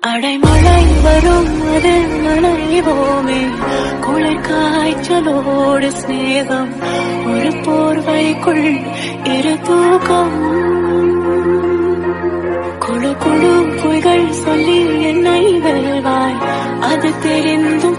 அடைமழை வரும் அதில் நனைவோமே, குளிர் காய்ச்சலோடு ஸ்நேகம், ஒரு போர்வைக்குள் இரு தூக்கம். குழு குழு பொய்கள் சொல்லி என்னை வெல்வாய், அது தெரிந்தும்